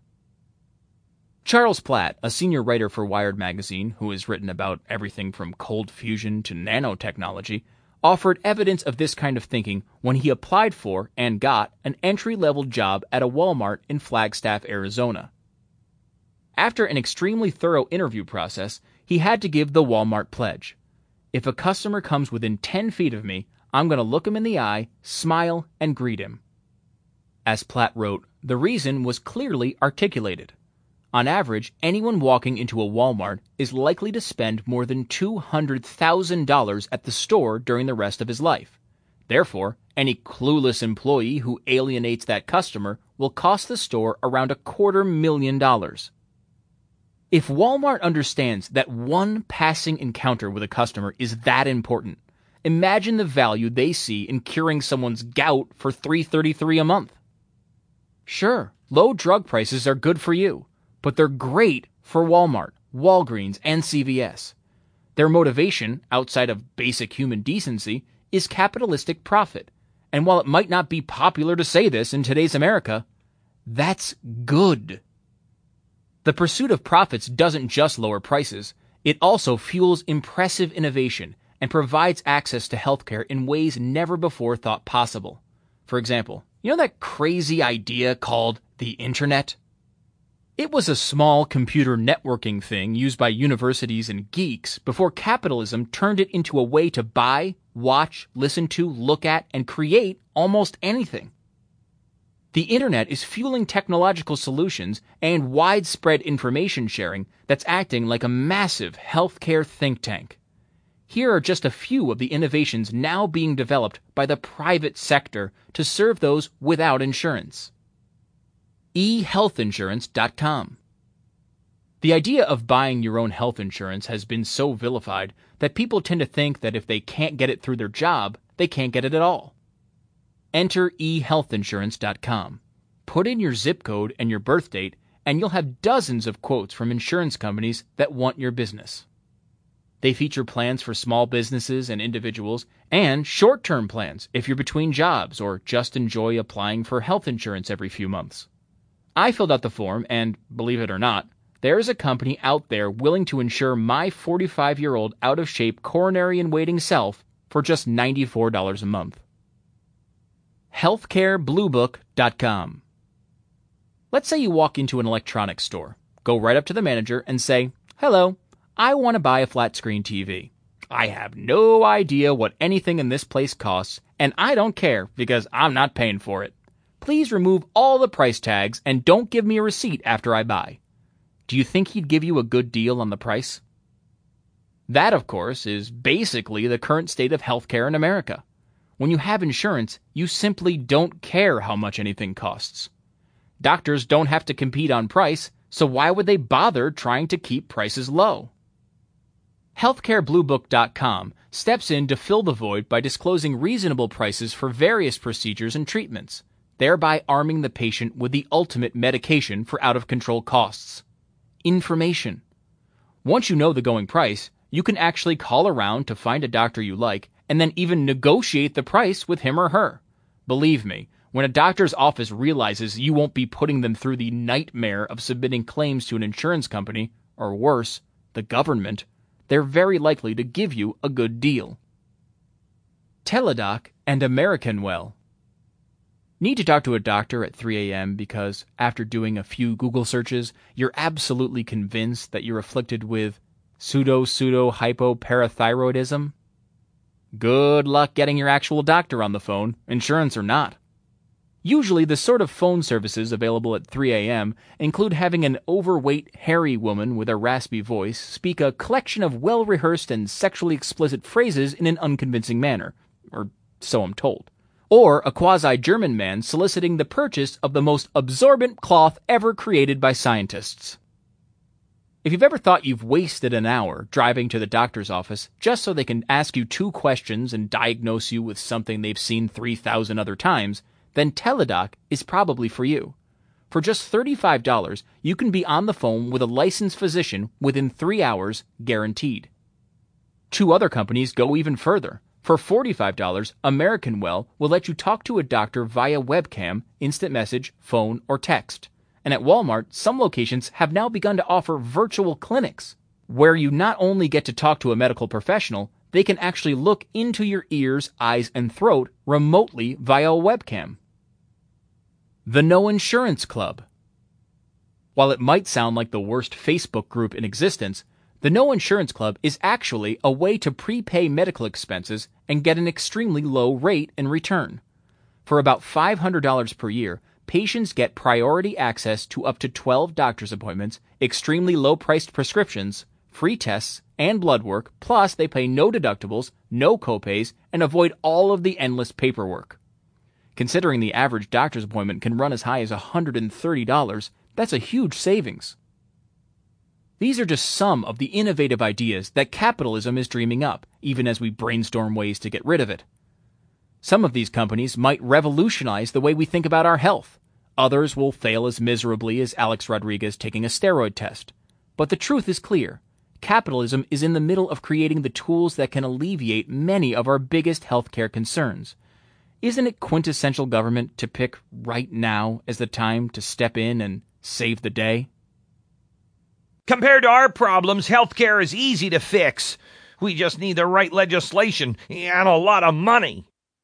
Charles Platt, a senior writer for Wired magazine, who has written about everything from cold fusion to nanotechnology, offered evidence of this kind of thinking when he applied for and got an entry-level job at a Walmart in Flagstaff, Arizona. After an extremely thorough interview process, he had to give the Walmart pledge. If a customer comes within 10 feet of me, I'm going to look him in the eye, smile, and greet him. As Platt wrote, the reason was clearly articulated. On average, anyone walking into a Walmart is likely to spend more than $200,000 at the store during the rest of his life. Therefore, any clueless employee who alienates that customer will cost the store around $250,000. If Walmart understands that one passing encounter with a customer is that important, imagine the value they see in curing someone's gout for $3.33 a month. Sure, low drug prices are good for you, but they're great for Walmart, Walgreens, and CVS. Their motivation, outside of basic human decency, is capitalistic profit. And while it might not be popular to say this in today's America, that's good. The pursuit of profits doesn't just lower prices, it also fuels impressive innovation and provides access to healthcare in ways never before thought possible. For example, you know that crazy idea called the Internet? It was a small computer networking thing used by universities and geeks before capitalism turned it into a way to buy, watch, listen to, look at, and create almost anything. The Internet is fueling technological solutions and widespread information sharing that's acting like a massive healthcare think tank. Here are just a few of the innovations now being developed by the private sector to serve those without insurance. eHealthInsurance.com. The idea of buying your own health insurance has been so vilified that people tend to think that if they can't get it through their job, they can't get it at all. Enter eHealthInsurance.com. Put in your zip code and your birth date, and you'll have dozens of quotes from insurance companies that want your business. They feature plans for small businesses and individuals, and short-term plans if you're between jobs or just enjoy applying for health insurance every few months. I filled out the form, and believe it or not, there is a company out there willing to insure my 45-year-old out-of-shape coronary-in-waiting self for just $94 a month. HealthcareBlueBook.com. Let's say you walk into an electronics store, go right up to the manager and say, "Hello, I want to buy a flat-screen TV. I have no idea what anything in this place costs, and I don't care because I'm not paying for it. Please remove all the price tags and don't give me a receipt after I buy." Do you think he'd give you a good deal on the price? That, of course, is basically the current state of healthcare in America. When you have insurance, you simply don't care how much anything costs. Doctors don't have to compete on price, so why would they bother trying to keep prices low? HealthcareBlueBook.com steps in to fill the void by disclosing reasonable prices for various procedures and treatments, thereby arming the patient with the ultimate medication for out-of-control costs: information. Once you know the going price, you can actually call around to find a doctor you like and then even negotiate the price with him or her. Believe me, when a doctor's office realizes you won't be putting them through the nightmare of submitting claims to an insurance company, or worse, the government, they're very likely to give you a good deal. Teladoc and Americanwell. Need to talk to a doctor at 3 a.m. because, after doing a few Google searches, you're absolutely convinced that you're afflicted with pseudo-hypoparathyroidism? Good luck getting your actual doctor on the phone, insurance or not. Usually, the sort of phone services available at 3 a.m. include having an overweight, hairy woman with a raspy voice speak a collection of well-rehearsed and sexually explicit phrases in an unconvincing manner, or so I'm told. Or a quasi-German man soliciting the purchase of the most absorbent cloth ever created by scientists. If you've ever thought you've wasted an hour driving to the doctor's office just so they can ask you 2 questions and diagnose you with something they've seen 3,000 other times, then Teladoc is probably for you. For just $35, you can be on the phone with a licensed physician within 3 hours, guaranteed. 2 other companies go even further. For $45, Americanwell will let you talk to a doctor via webcam, instant message, phone, or text. And at Walmart, some locations have now begun to offer virtual clinics, where you not only get to talk to a medical professional, they can actually look into your ears, eyes, and throat remotely via a webcam. The No Insurance Club. While it might sound like the worst Facebook group in existence, the No Insurance Club is actually a way to prepay medical expenses and get an extremely low rate in return. For about $500 per year, patients get priority access to up to 12 doctor's appointments, extremely low-priced prescriptions, free tests, and blood work, plus they pay no deductibles, no copays, and avoid all of the endless paperwork. Considering the average doctor's appointment can run as high as $130, that's a huge savings. These are just some of the innovative ideas that capitalism is dreaming up, even as we brainstorm ways to get rid of it. Some of these companies might revolutionize the way we think about our health. Others will fail as miserably as Alex Rodriguez taking a steroid test. But the truth is clear. Capitalism is in the middle of creating the tools that can alleviate many of our biggest healthcare concerns. Isn't it quintessential government to pick right now as the time to step in and save the day? Compared to our problems, healthcare is easy to fix. We just need the right legislation and a lot of money.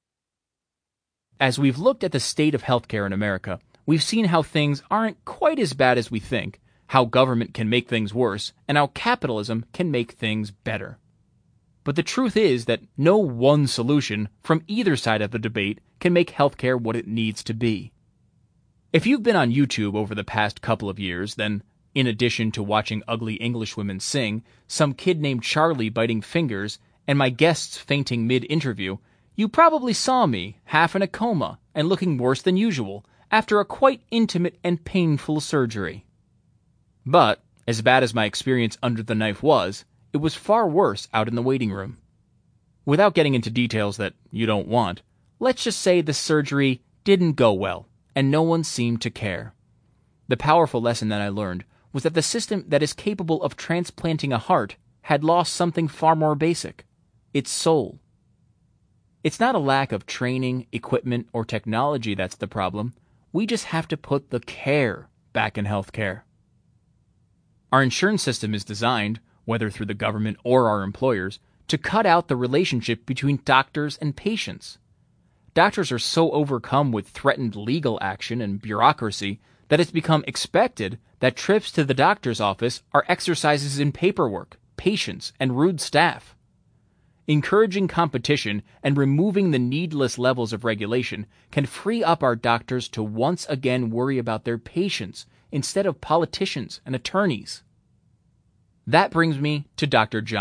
As we've looked at the state of healthcare in America, we've seen how things aren't quite as bad as we think, how government can make things worse, and how capitalism can make things better. But the truth is that no one solution from either side of the debate can make healthcare what it needs to be. If you've been on YouTube over the past couple of years, then, in addition to watching ugly English women sing, some kid named Charlie biting fingers, and my guests fainting mid-interview, you probably saw me, half in a coma and looking worse than usual, after a quite intimate and painful surgery. But, as bad as my experience under the knife was, it was far worse out in the waiting room. Without getting into details that you don't want, let's just say the surgery didn't go well, and no one seemed to care. The powerful lesson that I learned was that the system that is capable of transplanting a heart had lost something far more basic: its soul. It's not a lack of training, equipment, or technology that's the problem. We just have to put the care back in healthcare. Our insurance system is designed, whether through the government or our employers, to cut out the relationship between doctors and patients. Doctors are so overcome with threatened legal action and bureaucracy that it's become expected that trips to the doctor's office are exercises in paperwork, patience, and rude staff. Encouraging competition and removing the needless levels of regulation can free up our doctors to once again worry about their patients instead of politicians and attorneys. That brings me to Dr. John